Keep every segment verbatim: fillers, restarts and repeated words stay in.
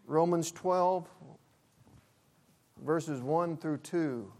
Romans twelve, verses one through two.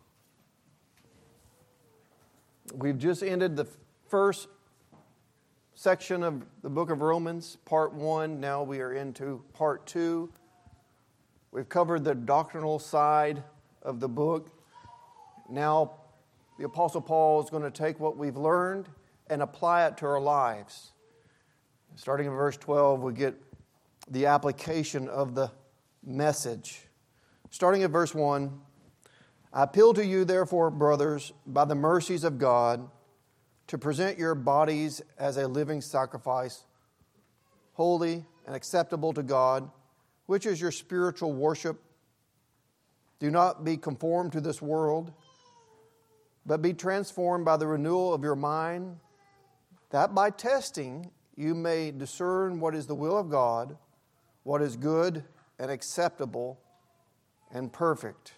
We've just ended the first section of the book of Romans, part one. Now we are into part two. We've covered the doctrinal side of the book. Now the Apostle Paul is going to take what we've learned and apply it to our lives. Starting in verse twelve, we get the application of the message. Starting at verse one, I appeal to you, therefore, brothers, by the mercies of God, to present your bodies as a living sacrifice, holy and acceptable to God, which is your spiritual worship. Do not be conformed to this world, but be transformed by the renewal of your mind, that by testing you may discern what is the will of God, what is good and acceptable and perfect.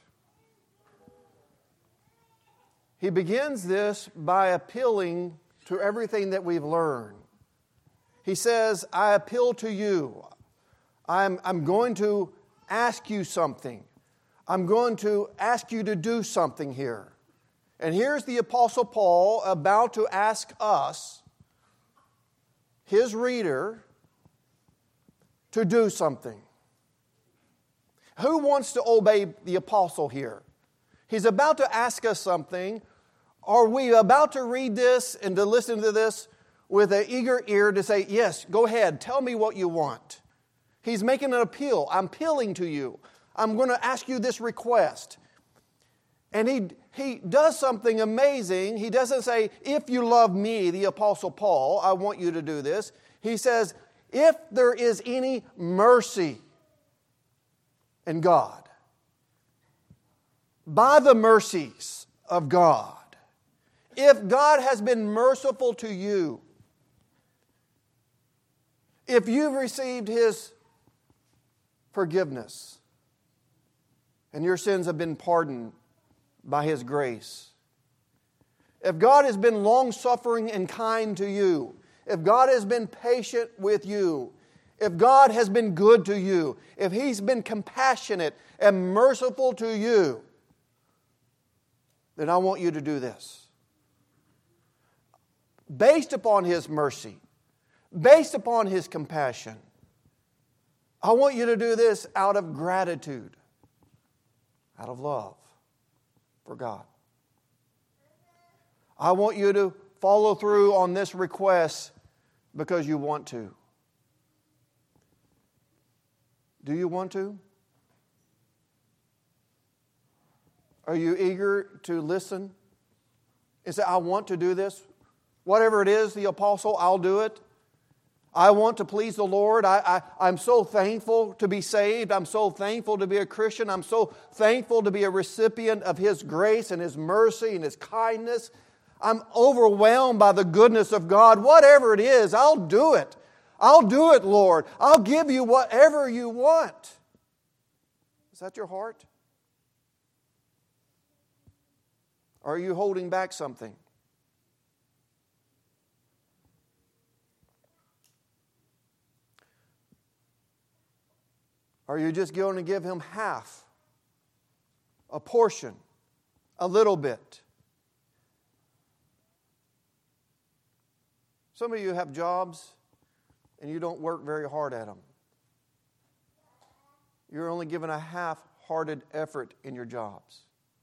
He begins this by appealing to everything that we've learned. He says, I appeal to you. I'm, I'm going to ask you something. I'm going to ask you to do something here. And here's the Apostle Paul about to ask us, his reader, to do something. Who wants to obey the apostle here? He's about to ask us something. Are we about to read this and to listen to this with an eager ear to say, yes, go ahead, tell me what you want? He's making an appeal. I'm appealing to you. I'm going to ask you this request. And he, he does something amazing. He doesn't say, if you love me, the Apostle Paul, I want you to do this. He says, if there is any mercy in God, by the mercies of God, if God has been merciful to you, if you've received His forgiveness and your sins have been pardoned by His grace, if God has been long-suffering and kind to you, if God has been patient with you, if God has been good to you, if He's been compassionate and merciful to you, then I want you to do this. Based upon His mercy, based upon His compassion, I want you to do this out of gratitude, out of love for God. I want you to follow through on this request because you want to. Do you want to? Are you eager to listen and say, I want to do this? Whatever it is, the apostle, I'll do it. I want to please the Lord. I, I, I'm so thankful to be saved. I'm so thankful to be a Christian. I'm so thankful to be a recipient of His grace and His mercy and His kindness. I'm overwhelmed by the goodness of God. Whatever it is, I'll do it. I'll do it, Lord. I'll give you whatever you want. Is that your heart? Or are you holding back something? Are you just going to give Him half, a portion, a little bit? Some of you have jobs and you don't work very hard at them. You're only giving a half-hearted effort in your jobs.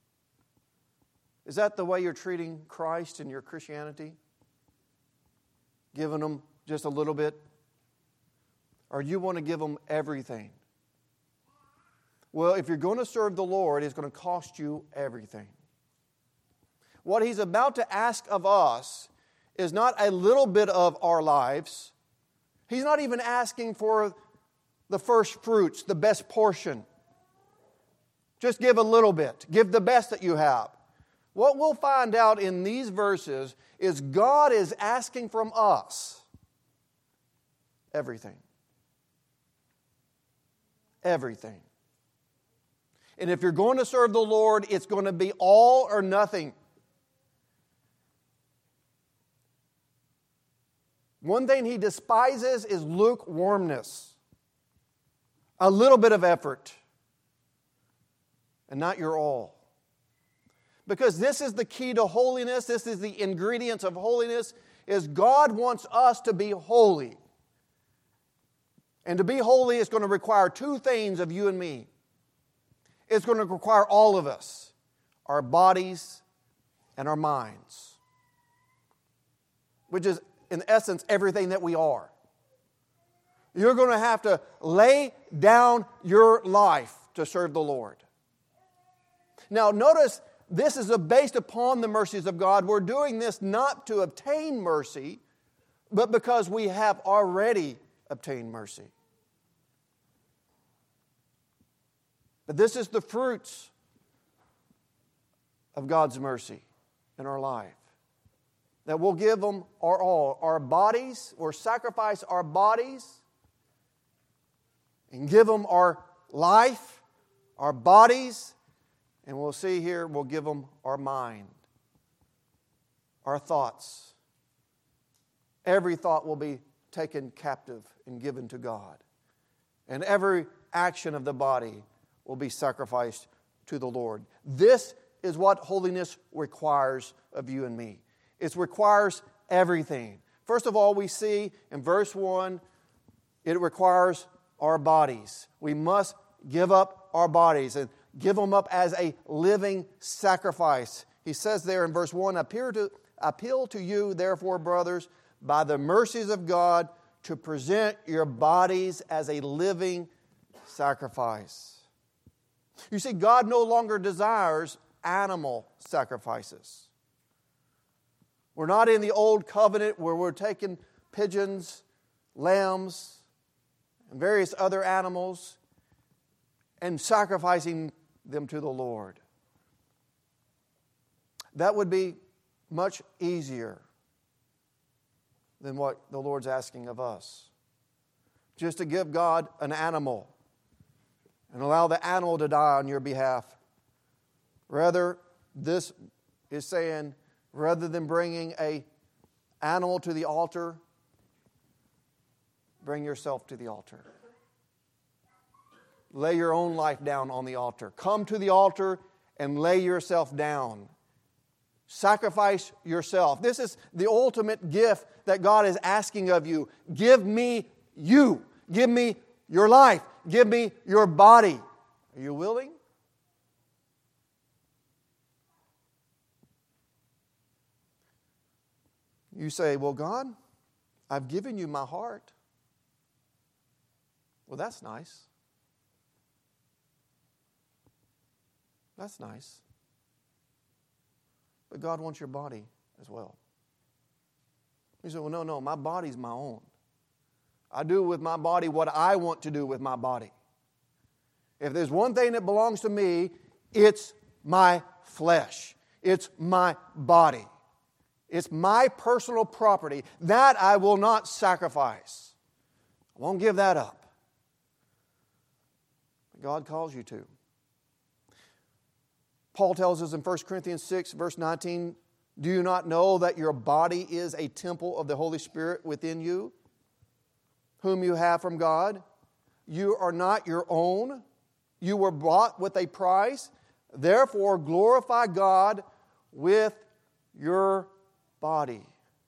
Is that the way you're treating Christ in your Christianity? Giving Him just a little bit? Or you want to give Him everything? Well, if you're going to serve the Lord, it's going to cost you everything. What He's about to ask of us is not a little bit of our lives. He's not even asking for the first fruits, the best portion. Just give a little bit. Give the best that you have. What we'll find out in these verses is God is asking from us everything. Everything. And if you're going to serve the Lord, it's going to be all or nothing. One thing He despises is lukewarmness. a little bit of effort and not your all. Because this is the key to holiness. This is the ingredients of holiness, is God wants us to be holy. And to be holy is going to require two things of you and me. It's going to require all of us, our bodies and our minds, which is in essence everything that we are. You're going to have to lay down your life to serve the Lord. Now notice, this is based upon the mercies of God. We're doing this not to obtain mercy, but because we have already obtained mercy. But this is the fruits of God's mercy in our life. That we'll give them our all. Our bodies, or sacrifice our bodies and give them our life, our bodies, and we'll see here, we'll give them our mind, our thoughts. Every thought will be taken captive and given to God. And every action of the body will be sacrificed to the Lord. This is what holiness requires of you and me. It requires everything. First of all, we see in verse one, it requires our bodies. We must give up our bodies and give them up as a living sacrifice. He says there in verse one, appeal to, appeal to you, therefore, brothers, by the mercies of God, to present your bodies as a living sacrifice. You see, God no longer desires animal sacrifices. We're not in the old covenant where we're taking pigeons, lambs, and various other animals and sacrificing them to the Lord. That would be much easier than what the Lord's asking of us. Just to give God an animal and allow the animal to die on your behalf. Rather, this is saying, rather than bringing an animal to the altar, bring yourself to the altar. Lay your own life down on the altar. Come to the altar and lay yourself down. Sacrifice yourself. This is the ultimate gift that God is asking of you. Give me you. Give me your life. Give me your body. Are you willing? You say, well, God, I've given you my heart. Well, that's nice. That's nice. But God wants your body as well. You say, well, no, no, my body's my own. I do with my body what I want to do with my body. If there's one thing that belongs to me, it's my flesh. It's my body. It's my personal property. That I will not sacrifice. I won't give that up. But God calls you to. Paul tells us in First Corinthians six, verse nineteen, do you not know that your body is a temple of the Holy Spirit within you, whom you have from God? You are not your own. You were bought with a price. Therefore, glorify God with your body.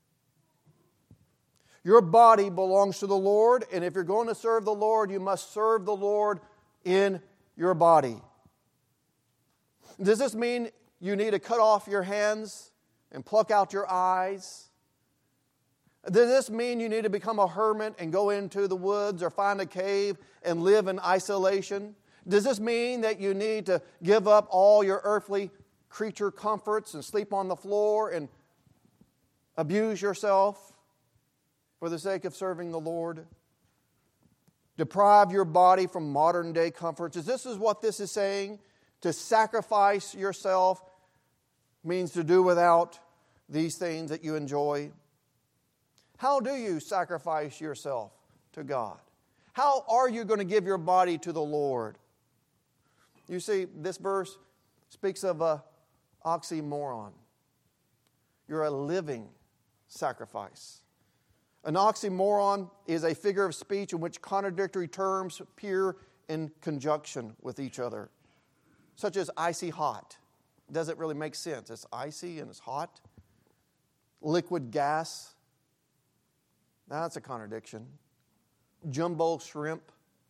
Your body belongs to the Lord, and if you're going to serve the Lord, you must serve the Lord in your body. Does this mean you need to cut off your hands and pluck out your eyes? Does this mean you need to become a hermit and go into the woods or find a cave and live in isolation? Does this mean that you need to give up all your earthly creature comforts and sleep on the floor and abuse yourself for the sake of serving the Lord? Deprive your body from modern day comforts? Is this is what this is saying? To sacrifice yourself means to do without these things that you enjoy. How do you sacrifice yourself to God? How are you going to give your body to the Lord? You see, this verse speaks of an oxymoron. You're a living sacrifice. An oxymoron is a figure of speech in which contradictory terms appear in conjunction with each other, such as icy hot. Doesn't really make sense. It's icy and it's hot. Liquid gas. That's a contradiction. Jumbo shrimp.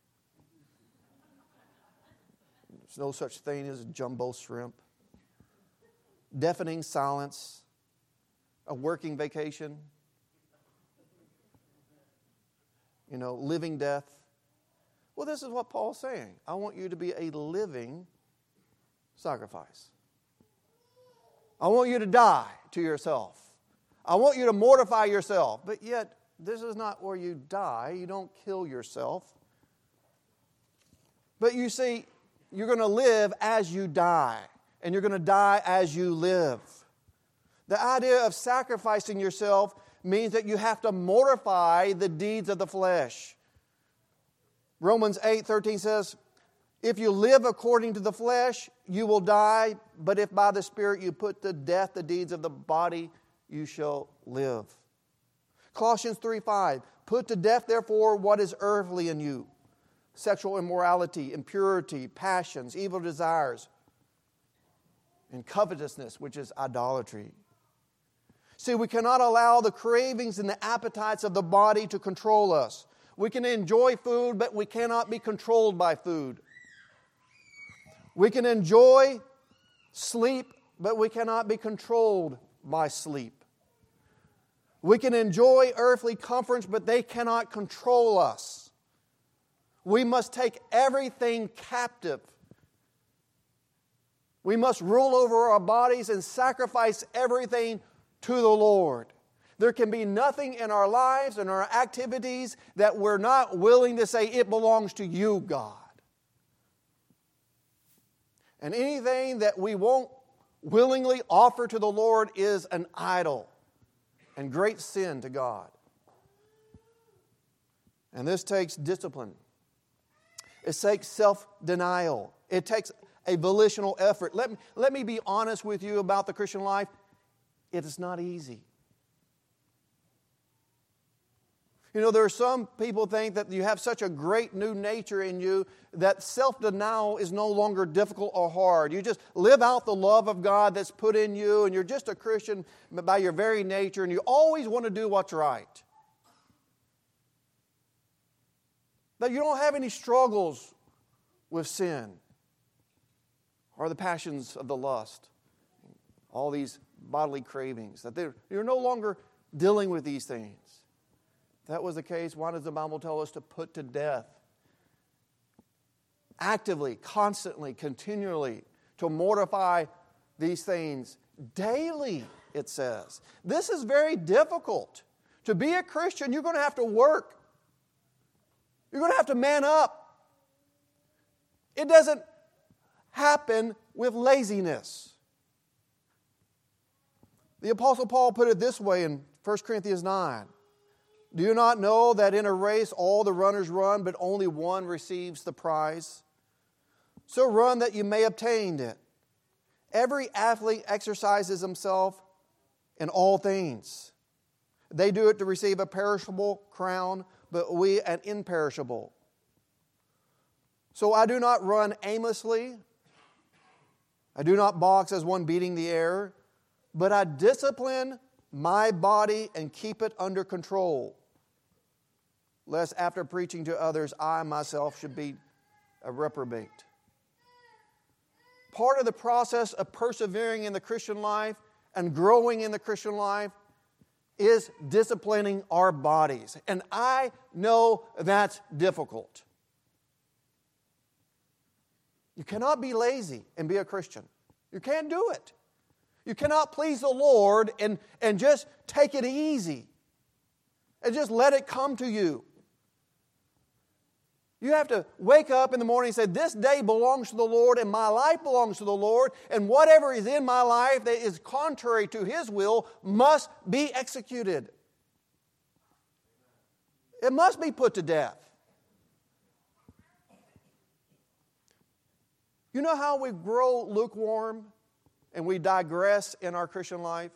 There's no such thing as jumbo shrimp. Deafening silence. A working vacation. You know, living death. Well, this is what Paul's saying. I want you to be a living sacrifice. I want you to die to yourself. I want you to mortify yourself. But yet, this is not where you die. You don't kill yourself. But you see, you're going to live as you die. And you're going to die as you live. The idea of sacrificing yourself means that you have to mortify the deeds of the flesh. Romans eight thirteen says, if you live according to the flesh, you will die. But if by the Spirit you put to death the deeds of the body, you shall live. Colossians three five, put to death therefore what is earthly in you. Sexual immorality, impurity, passions, evil desires, and covetousness, which is idolatry. See, we cannot allow the cravings and the appetites of the body to control us. We can enjoy food, but we cannot be controlled by food. We can enjoy sleep, but we cannot be controlled by sleep. We can enjoy earthly comforts, but they cannot control us. We must take everything captive. We must rule over our bodies and sacrifice everything to the Lord. There can be nothing in our lives and our activities that we're not willing to say, it belongs to you, God. And anything that we won't willingly offer to the Lord is an idol and great sin to God. And this takes discipline. It takes self-denial. It takes a volitional effort. Let me, let me be honest with you about the Christian life. It is not easy. You know, there are some people think that you have such a great new nature in you that self-denial is no longer difficult or hard. You just live out the love of God that's put in you, and you're just a Christian by your very nature, and you always want to do what's right. That you don't have any struggles with sin or the passions of the lust, all these bodily cravings, that you're no longer dealing with these things. If that was the case, why does the Bible tell us to put to death? Actively, constantly, continually, to mortify these things daily, it says. This is very difficult. To be a Christian, you're going to have to work. You're going to have to man up. It doesn't happen with laziness. The Apostle Paul put it this way in First Corinthians nine. Do you not know that in a race all the runners run, but only one receives the prize? So run that you may obtain it. Every athlete exercises himself in all things. They do it to receive a perishable crown, but we an imperishable. So I do not run aimlessly. I do not box as one beating the air, but I discipline my body and keep it under control, lest after preaching to others, I myself should be a reprobate. Part of the process of persevering in the Christian life and growing in the Christian life is disciplining our bodies. And I know that's difficult. You cannot be lazy and be a Christian. You can't do it. You cannot please the Lord and, and just take it easy and just let it come to you. You have to wake up in the morning and say, this day belongs to the Lord and my life belongs to the Lord, and whatever is in my life that is contrary to His will must be executed. It must be put to death. You know how we grow lukewarm and we digress in our Christian life?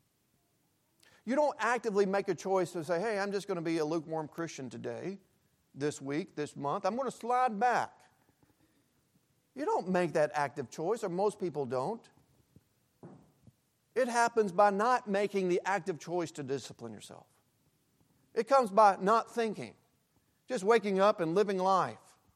You don't actively make a choice to say, hey, I'm just going to be a lukewarm Christian today. this week, this month. I'm going to slide back. You don't make that active choice, or most people don't. It happens by not making the active choice to discipline yourself. It comes by not thinking, just waking up and living life.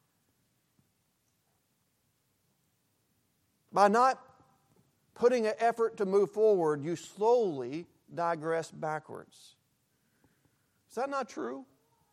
By not putting an effort to move forward, you slowly digress backwards. Is that not true?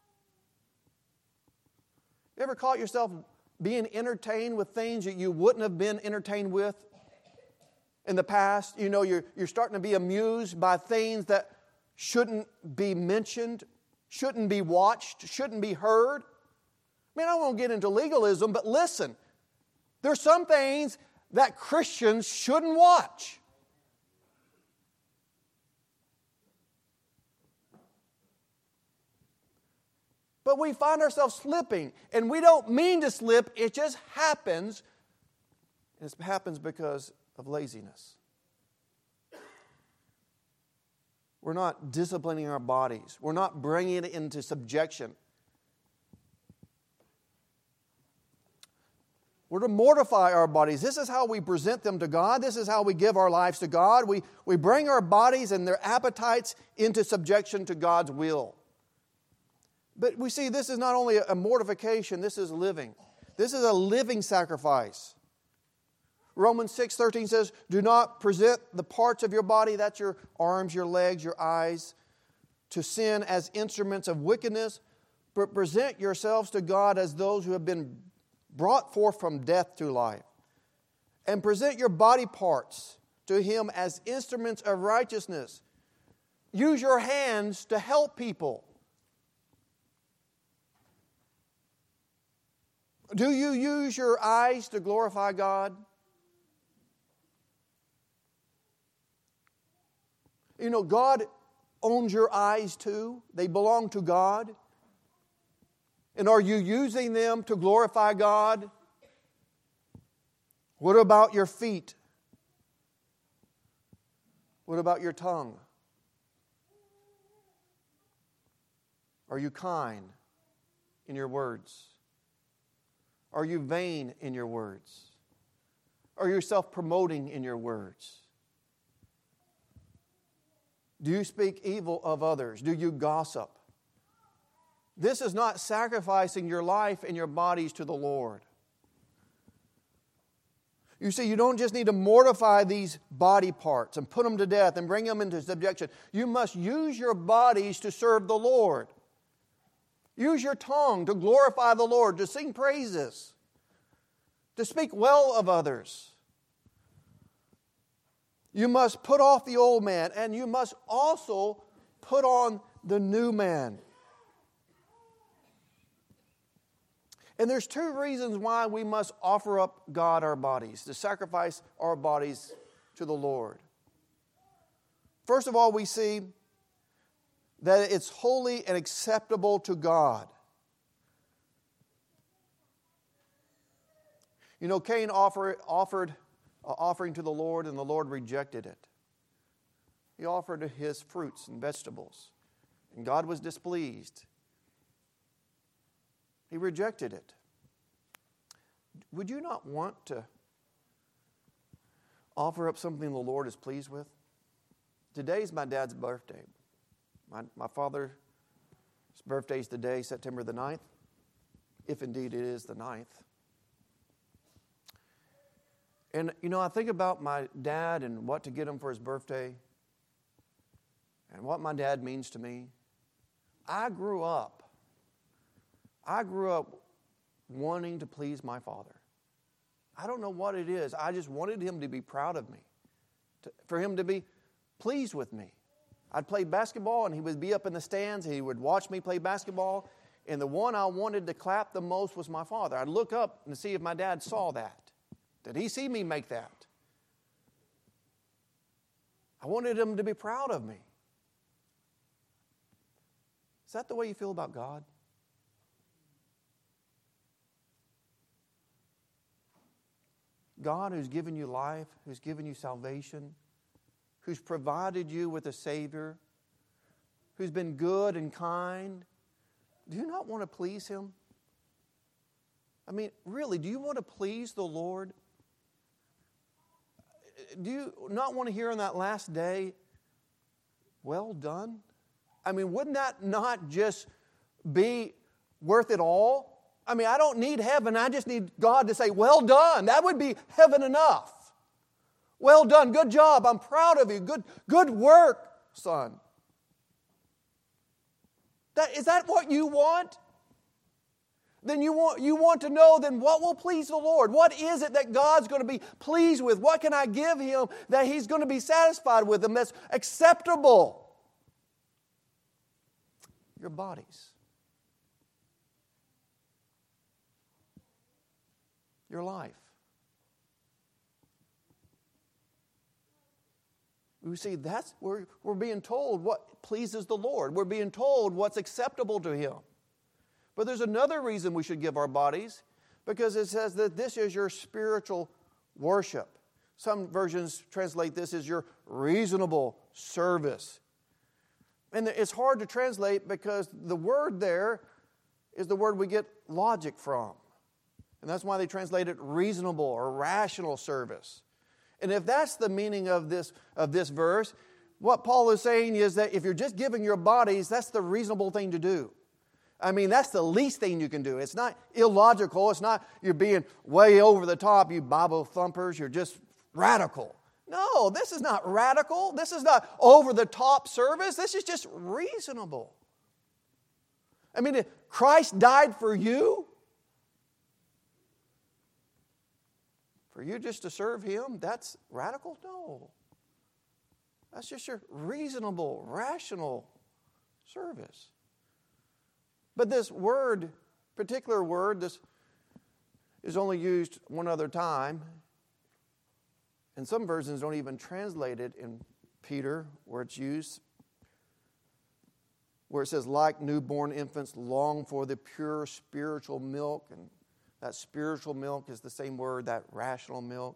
You ever caught yourself being entertained with things that you wouldn't have been entertained with in the past? You know, you're, you're starting to be amused by things that shouldn't be mentioned, shouldn't be watched, shouldn't be heard. I mean, I won't get into legalism, but listen, there's some things that Christians shouldn't watch. But we find ourselves slipping, and we don't mean to slip, it just happens. And it happens because of laziness. We're not disciplining our bodies. We're not bringing it into subjection. We're to mortify our bodies. This is how we present them to God. This is how we give our lives to God. We, we bring our bodies and their appetites into subjection to God's will. But we see this is not only a mortification, this is living. This is a living sacrifice. Romans six thirteen says, do not present the parts of your body, that's your arms, your legs, your eyes, to sin as instruments of wickedness, but present yourselves to God as those who have been brought forth from death to life. And present your body parts to Him as instruments of righteousness. Use your hands to help people. Do you use your eyes to glorify God? You know, God owns your eyes too. They belong to God. And are you using them to glorify God? What about your feet? What about your tongue? Are you kind in your words? Are you vain in your words? Are you self-promoting in your words? Do you speak evil of others? Do you gossip? This is not sacrificing your life and your bodies to the Lord. You see, you don't just need to mortify these body parts and put them to death and bring them into subjection. You must use your bodies to serve the Lord. Use your tongue to glorify the Lord, to sing praises, to speak well of others. You must put off the old man, and you must also put on the new man. And there's two reasons why we must offer up God our bodies, to sacrifice our bodies to the Lord. First of all, we see that it's holy and acceptable to God. You know, Cain offer, offered an offering to the Lord, and the Lord rejected it. He offered his fruits and vegetables, and God was displeased. He rejected it. Would you not want to offer up something the Lord is pleased with? Today's my dad's birthday. My, my father's birthday is today, September the ninth, if indeed it is the ninth. And, you know, I think about my dad and what to get him for his birthday and what my dad means to me. I grew up, I grew up wanting to please my father. I don't know what it is. I just wanted him to be proud of me, to, for him to be pleased with me. I'd play basketball, and he would be up in the stands, and he would watch me play basketball, and the one I wanted to clap the most was my father. I'd look up and see if my dad saw that. Did he see me make that? I wanted him to be proud of me. Is that the way you feel about God? God who's given you life, who's given you salvation, who's provided you with a Savior, who's been good and kind. Do you not want to please Him? I mean, really, do you want to please the Lord? Do you not want to hear on that last day, well done? I mean, wouldn't that not just be worth it all? I mean, I don't need heaven. I just need God to say, well done. That would be heaven enough. Well done. Good job. I'm proud of you. Good, good work, son. That, is that what you want? Then you want, you want to know then what will please the Lord? What is it that God's going to be pleased with? What can I give Him that He's going to be satisfied with Him that's acceptable? Your bodies. Your life. You see, that's where we're being told what pleases the Lord. We're being told what's acceptable to Him. But there's another reason we should give our bodies, because it says that this is your spiritual worship. Some versions translate this as your reasonable service. And it's hard to translate because the word there is the word we get logic from. And that's why they translate it reasonable or rational service. And if that's the meaning of this, of this verse, what Paul is saying is that if you're just giving your bodies, that's the reasonable thing to do. I mean, that's the least thing you can do. It's not illogical. It's not you're being way over the top, you Bible thumpers. You're just radical. No, this is not radical. This is not over the top service. This is just reasonable. I mean, if Christ died for you, for you just to serve Him, that's radical? No. That's just your reasonable, rational service. But this word, particular word, this is only used one other time. And some versions don't even translate it in Peter, where it's used, where it says, like newborn infants long for the pure spiritual milk. And that spiritual milk is the same word, that rational milk.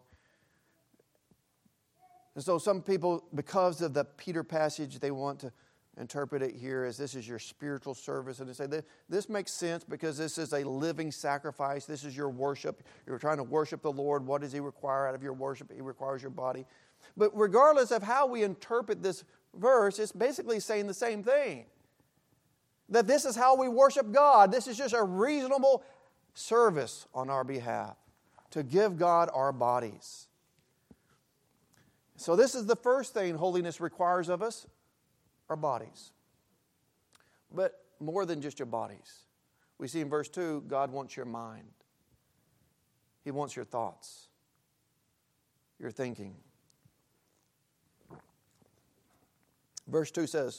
And so some people, because of the Peter passage, they want to interpret it here as this is your spiritual service. And they say, this makes sense because this is a living sacrifice. This is your worship. You're trying to worship the Lord. What does He require out of your worship? He requires your body. But regardless of how we interpret this verse, it's basically saying the same thing. That this is how we worship God. This is just a reasonable service on our behalf to give God our bodies. So this is the first thing holiness requires of us, our bodies. But more than just your bodies. We see in verse two, God wants your mind. He wants your thoughts, your thinking. Verse two says,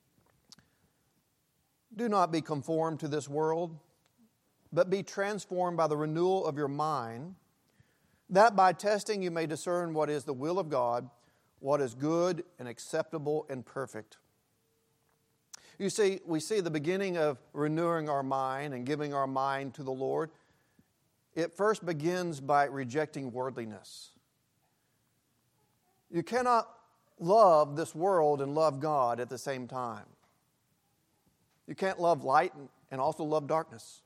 do not be conformed to this world, but be transformed by the renewal of your mind, that by testing you may discern what is the will of God, what is good and acceptable and perfect. You see, we see the beginning of renewing our mind and giving our mind to the Lord. It first begins by rejecting worldliness. You cannot love this world and love God at the same time. You can't love light and also love darkness.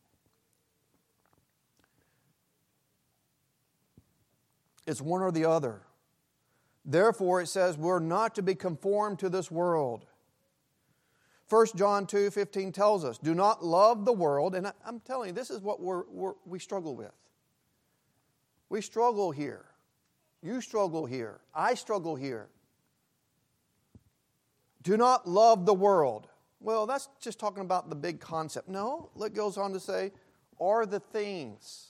It's one or the other. Therefore, it says we're not to be conformed to this world. First John two fifteen tells us, do not love the world. And I'm telling you, this is what we're, we're, we struggle with. We struggle here. You struggle here. I struggle here. Do not love the world. Well, that's just talking about the big concept. No, it goes on to say, are the things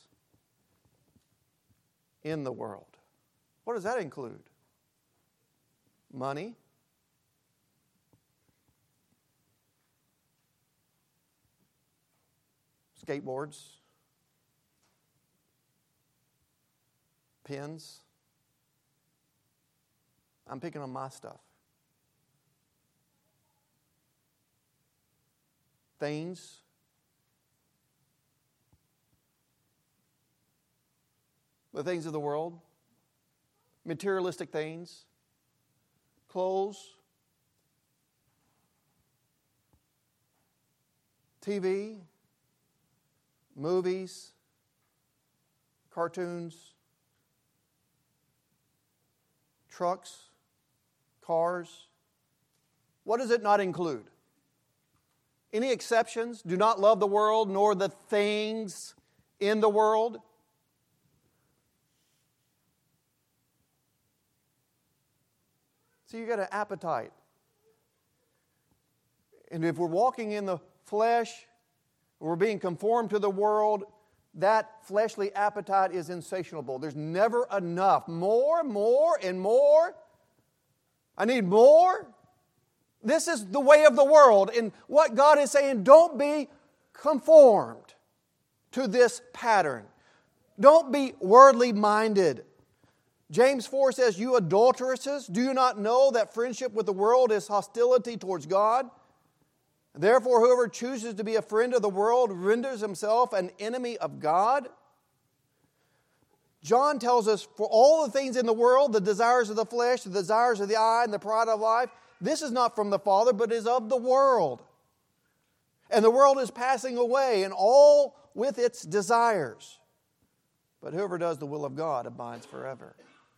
in the world. What does that include? Money. Skateboards. Pens. I'm picking on my stuff. Things. The things of the world. Materialistic things. Clothes. T V. Movies. cartoons, trucks, cars. What does it not include? Any exceptions? Do not love the world nor the things in the world. So you got an appetite. And if we're walking in the flesh, we're being conformed to the world, that fleshly appetite is insatiable. There's never enough. More, more, and more. I need more. This is the way of the world. And what God is saying, don't be conformed to this pattern. Don't be worldly minded. James four says, you adulteresses, do you not know that friendship with the world is hostility towards God? Therefore, whoever chooses to be a friend of the world renders himself an enemy of God. John tells us, for all the things in the world, the desires of the flesh, the desires of the eye, and the pride of life, this is not from the Father, but is of the world. And the world is passing away, and all with its desires. But whoever does the will of God abides forever.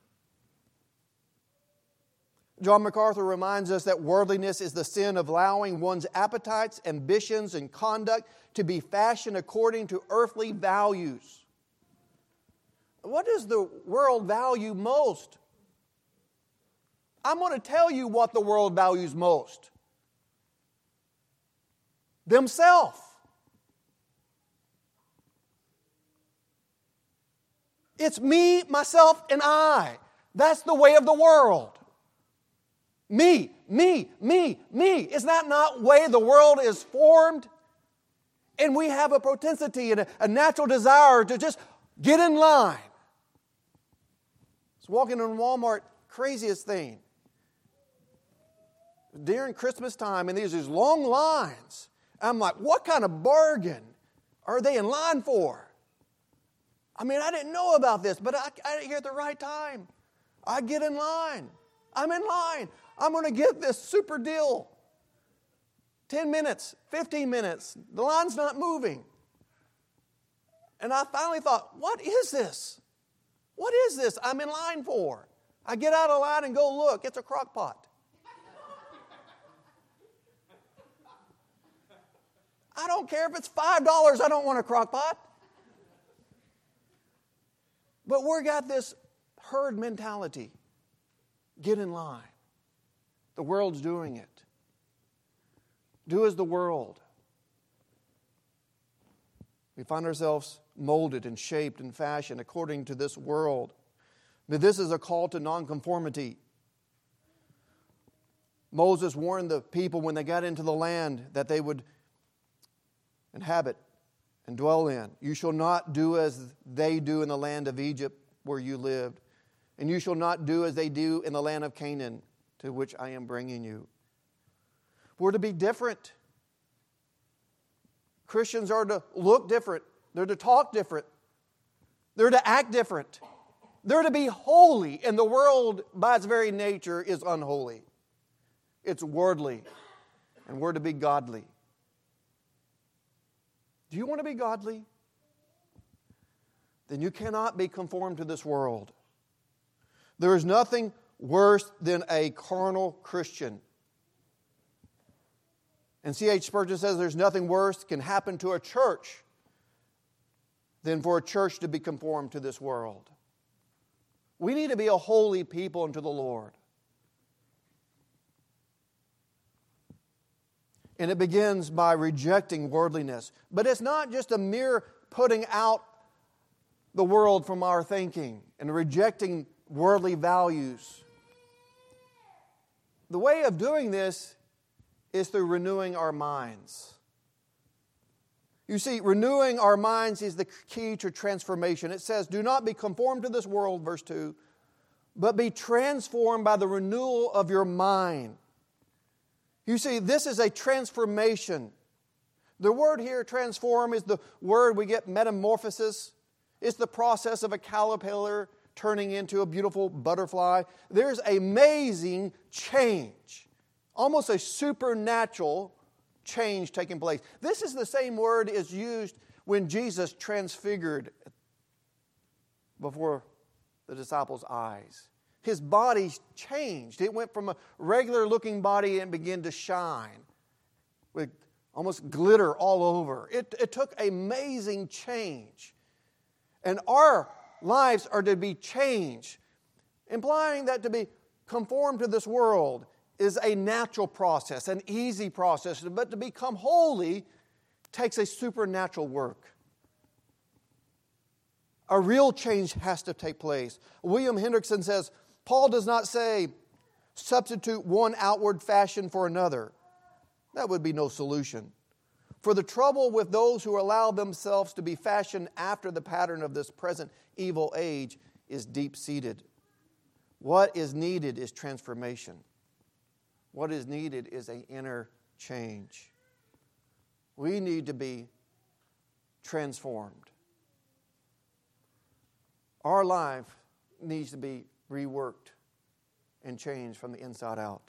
John MacArthur reminds us that worldliness is the sin of allowing one's appetites, ambitions, and conduct to be fashioned according to earthly values. What does the world value most? I'm going to tell you what the world values most. Themselves. It's me, myself, and I. That's the way of the world. Me, me, me, me. Is that not the way the world is formed? And we have a propensity and a, a natural desire to just get in line. It's walking in Walmart, craziest thing. During Christmas time, and there's these long lines. I'm like, what kind of bargain are they in line for? I mean, I didn't know about this, but I, I didn't hear at the right time. I get in line. I'm in line. I'm going to get this super deal. ten minutes, fifteen minutes. The line's not moving. And I finally thought, what is this? What is this I'm in line for? I get out of line and go look. It's a crock pot. I don't care if it's five dollars. I don't want a crock pot. But we've got this herd mentality. Get in line. The world's doing it. Do as the world. We find ourselves molded and shaped and fashioned according to this world. But this is a call to nonconformity. Moses warned the people when they got into the land that they would inhabit and dwell in. You shall not do as they do in the land of Egypt where you lived. And you shall not do as they do in the land of Canaan, to which I am bringing you. We're to be different. Christians are to look different. They're to talk different. They're to act different. They're to be holy. And the world, by its very nature, is unholy. It's worldly. And we're to be godly. Do you want to be godly? Then you cannot be conformed to this world. There is nothing worse than a carnal Christian. And C H Spurgeon says there's nothing worse can happen to a church than for a church to be conformed to this world. We need to be a holy people unto the Lord. And it begins by rejecting worldliness. But it's not just a mere putting out the world from our thinking and rejecting worldly values. The way of doing this is through renewing our minds. You see, renewing our minds is the key to transformation. It says, do not be conformed to this world, verse two, but be transformed by the renewal of your mind. You see, this is a transformation. The word here, transform, is the word we get metamorphosis. It's the process of a caterpillar turning into a beautiful butterfly. There's amazing change, almost a supernatural change taking place. This is the same word is used when Jesus transfigured before the disciples' eyes. His body changed. It went from a regular-looking body and began to shine with almost glitter all over. It, it took amazing change. And our lives are to be changed, implying that to be conformed to this world is a natural process, an easy process, but to become holy takes a supernatural work. A real change has to take place. William Hendrickson says, Paul does not say, substitute one outward fashion for another. That would be no solution. For the trouble with those who allow themselves to be fashioned after the pattern of this present evil age is deep-seated. What is needed is transformation. What is needed is an inner change. We need to be transformed. Our life needs to be reworked and changed from the inside out.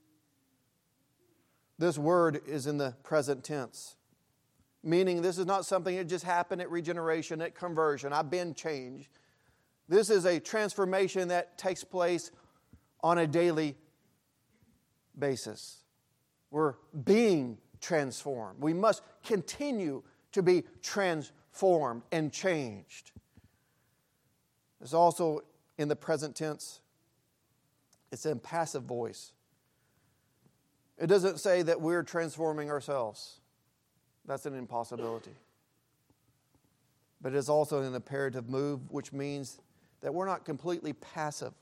This word is in the present tense, meaning this is not something that just happened at regeneration, at conversion. I've been changed. This is a transformation that takes place on a daily basis. We're being transformed. We must continue to be transformed and changed. It's also in the present tense. It's in passive voice. It doesn't say that we're transforming ourselves. That's an impossibility. But it is also an imperative move, which means that we're not completely passive.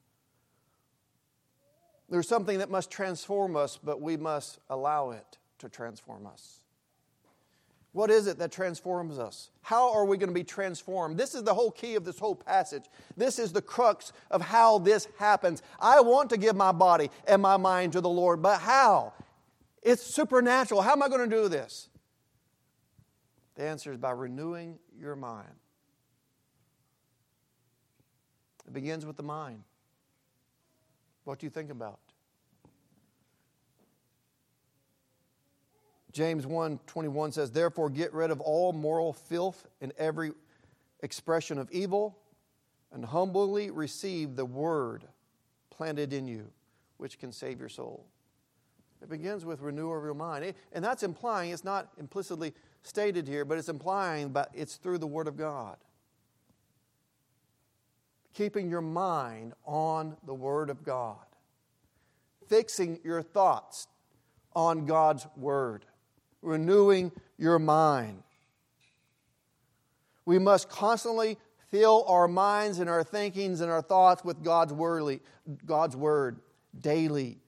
There's something that must transform us, but we must allow it to transform us. What is it that transforms us? How are we going to be transformed? This is the whole key of this whole passage. This is the crux of how this happens. I want to give my body and my mind to the Lord, but how? It's supernatural. How am I going to do this? The answer is by renewing your mind. It begins with the mind. What do you think about? James one twenty-one says, therefore get rid of all moral filth and every expression of evil, and humbly receive the word planted in you, which can save your soul. It begins with renewal of your mind. And that's implying, it's not implicitly stated here, but it's implying that it's through the Word of God. Keeping your mind on the Word of God. Fixing your thoughts on God's Word. Renewing your mind. We must constantly fill our minds and our thinkings and our thoughts with God's word, God's Word daily.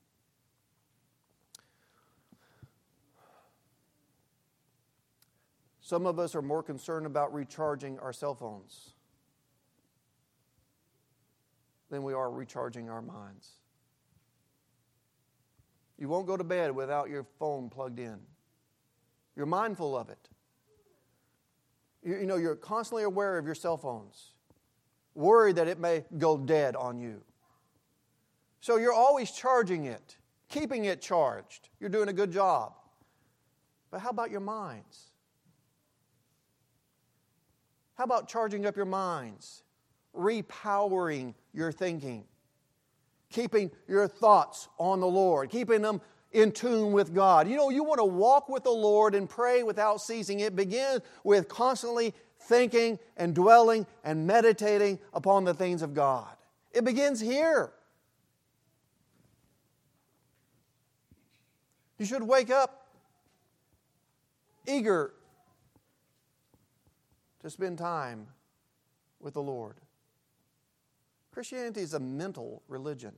Some of us are more concerned about recharging our cell phones than we are recharging our minds. You won't go to bed without your phone plugged in. You're mindful of it. You, you know, you're constantly aware of your cell phones, worried that it may go dead on you. So you're always charging it, keeping it charged. You're doing a good job. But how about your minds? How about charging up your minds, repowering your thinking, keeping your thoughts on the Lord, keeping them in tune with God? You know, you want to walk with the Lord and pray without ceasing. It begins with constantly thinking and dwelling and meditating upon the things of God. It begins here. You should wake up eager to spend time with the Lord. Christianity is a mental religion.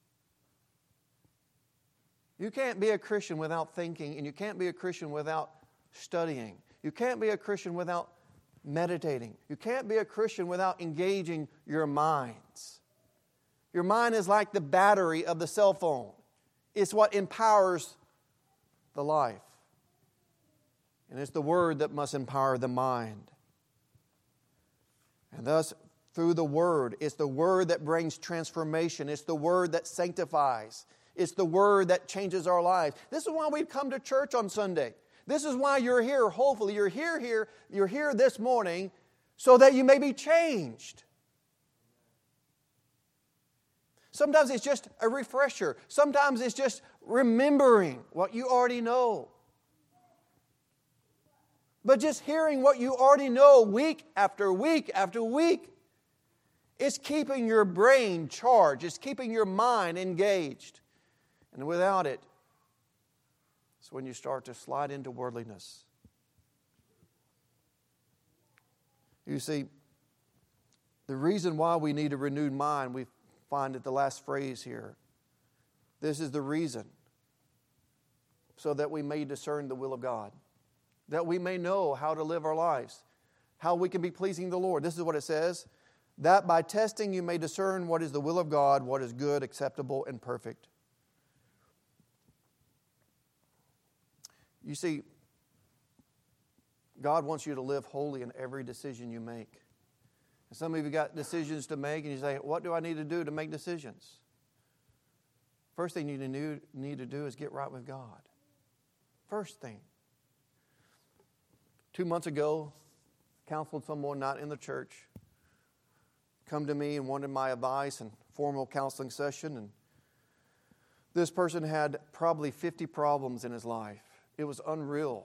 You can't be a Christian without thinking, and you can't be a Christian without studying. You can't be a Christian without meditating. You can't be a Christian without engaging your minds. Your mind is like the battery of the cell phone. It's what empowers the life. And it's the Word that must empower the mind. And thus, through the Word, it's the Word that brings transformation. It's the Word that sanctifies. It's the Word that changes our lives. This is why we come to church on Sunday. This is why you're here. Hopefully, you're here, here, you're here this morning so that you may be changed. Sometimes it's just a refresher. Sometimes it's just remembering what you already know. But just hearing what you already know week after week after week, it's keeping your brain charged. It's keeping your mind engaged. And without it, it's when you start to slide into worldliness. You see, the reason why we need a renewed mind, we find at the last phrase here. This is the reason. So that we may discern the will of God. That we may know how to live our lives. How we can be pleasing the Lord. This is what it says. That by testing you may discern what is the will of God, what is good, acceptable, and perfect. You see, God wants you to live holy in every decision you make. And some of you got decisions to make and you say, what do I need to do to make decisions? First thing you need to do is get right with God. First thing. Two months ago, counseled someone not in the church. Come to me and wanted my advice and formal counseling session. And this person had probably fifty problems in his life. It was unreal.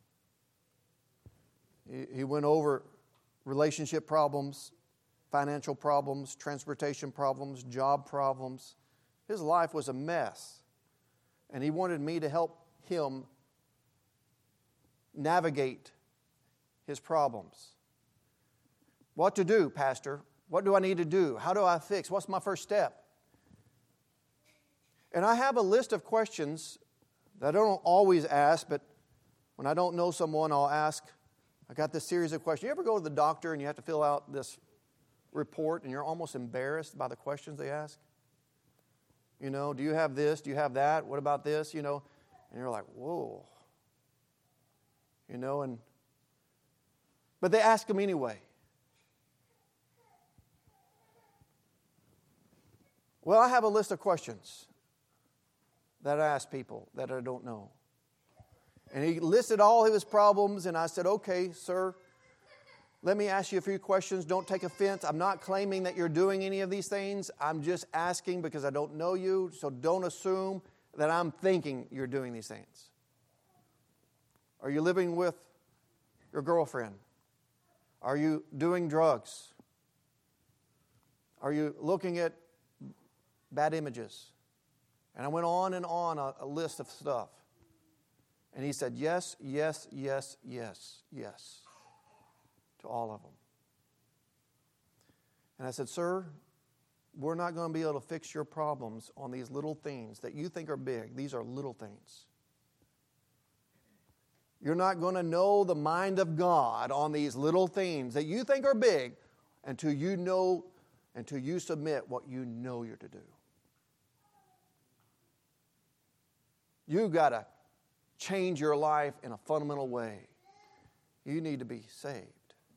He, he went over relationship problems, financial problems, transportation problems, job problems. His life was a mess. And he wanted me to help him navigate his problems. What to do, Pastor? What do I need to do? How do I fix? What's my first step? And I have a list of questions that I don't always ask, but when I don't know someone, I'll ask. I got this series of questions. You ever go to the doctor and you have to fill out this report and you're almost embarrassed by the questions they ask? You know, do you have this? Do you have that? What about this? You know, and you're like, whoa. You know, and but they ask them anyway. Well, I have a list of questions that I ask people that I don't know. And he listed all of his problems, and I said, okay, sir, let me ask you a few questions. Don't take offense. I'm not claiming that you're doing any of these things. I'm just asking because I don't know you, so don't assume that I'm thinking you're doing these things. Are you living with your girlfriend? Are you doing drugs? Are you looking at bad images? And I went on and on a, a list of stuff. And he said, yes, yes, yes, yes, yes, to all of them. And I said, sir, we're not going to be able to fix your problems on these little things that you think are big. These are little things. You're not going to know the mind of God on these little things that you think are big until you know, until you submit what you know you're to do. You've got to change your life in a fundamental way. You need to be saved.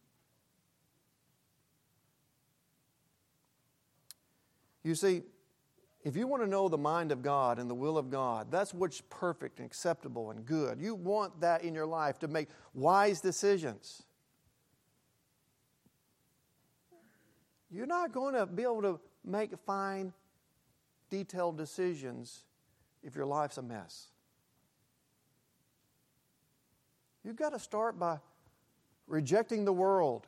You see, if you want to know the mind of God and the will of God, that's what's perfect and acceptable and good. You want that in your life to make wise decisions. You're not going to be able to make fine, detailed decisions if your life's a mess. You've got to start by rejecting the world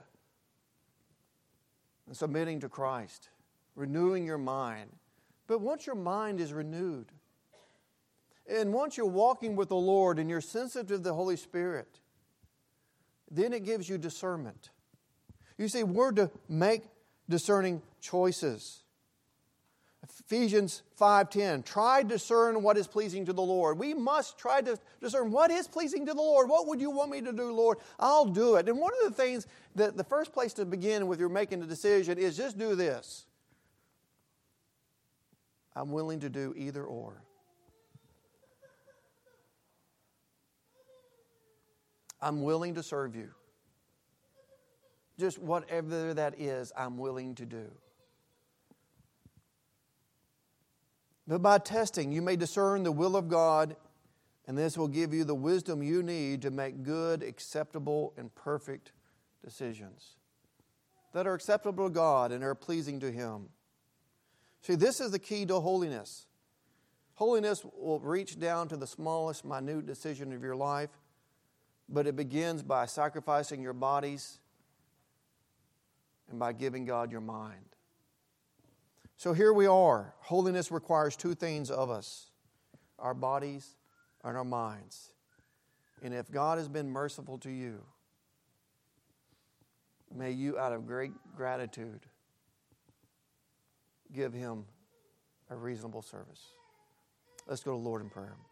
and submitting to Christ, renewing your mind. But once your mind is renewed, and once you're walking with the Lord and you're sensitive to the Holy Spirit, then it gives you discernment. You see, we're to make discerning choices. Ephesians five ten, try to discern what is pleasing to the Lord. We must try to discern what is pleasing to the Lord. What would you want me to do, Lord? I'll do it. And one of the things that the first place to begin with you're making a decision is just do this. I'm willing to do either or. I'm willing to serve you. Just whatever that is, I'm willing to do. But by testing, you may discern the will of God, and this will give you the wisdom you need to make good, acceptable, and perfect decisions. that are acceptable to God and are pleasing to Him. See, this is the key to holiness. Holiness will reach down to the smallest, minute decision of your life, but it begins by sacrificing your bodies and by giving God your mind. So here we are. Holiness requires two things of us, our bodies and our minds. And if God has been merciful to you, may you, out of great gratitude, give Him a reasonable service. Let's go to the Lord in prayer.